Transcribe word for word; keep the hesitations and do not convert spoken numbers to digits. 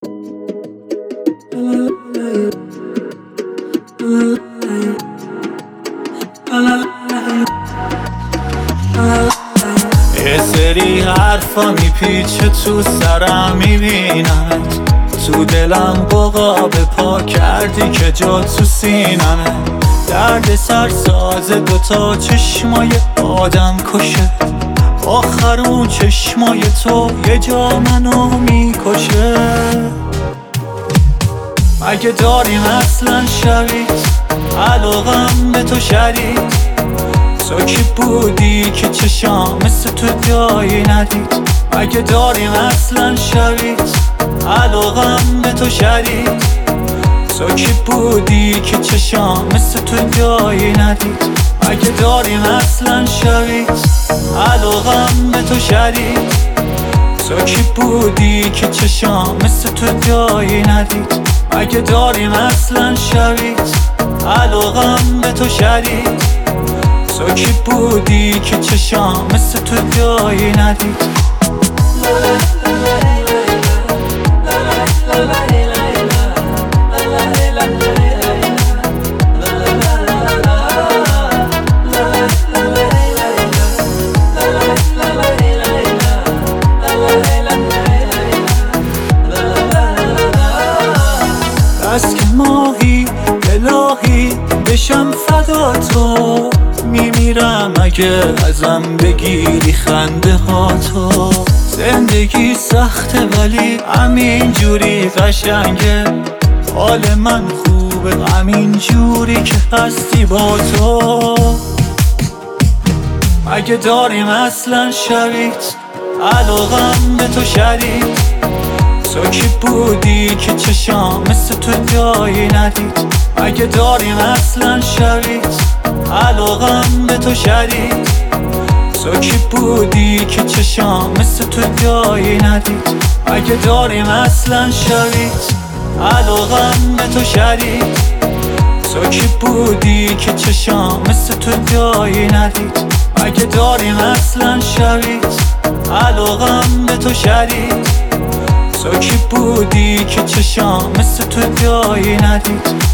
یه سری حرفا میپیچه تو سرم میبینمت، تو دلم بقا به پا کردی که جا تو سینمه. درد سر سازه دوتا چشمای آدم کشه، آخر اون چشمای تو یه جا منو میکشه. مگه داریم اصلا شبیت علاقم به تو شدید؟ تو کی بودی که چشام مثل تو جایی ندید؟ مگه داریم اصلا شبیت علاقم به تو شدید؟ تو کی بودی که چشام مثل تو جایی ندید؟ مگه داریم اصلا شبیت علاقم به تو شدید؟ تو کی بودی که چشام مثل تو جایی ندید؟ مگه داریم اصلا شبیت علاقم به تو شدید؟ تو کی بودی که چشام مثل تو جایی ندید؟ بس که ماهی الهی بشم فدا تو، میمیرم اگه ازم بگیری خنده ها تو. زندگی سخته ولی همین جوری قشنگه، حال من خوبه همین جوری که هستی با تو. مگه داریم اصلا شبیت علاقم به تو شدید؟ تو کی بودی که چشام مثل تو جایی ندید؟ مگه داریم اصلا شبیت علاقم به تو شدید؟ تو کی بودی که چشام مثل تو جایی ندید؟ مگه داریم اصلا شبیت علاقم به تو شدید؟ تو کی بودی که چشام مثل تو جایی ندید؟ مگه داریم اصلا شبیت علاقم به تو شدید؟ تو کی بودی که چشام مثل تو جایی ندید؟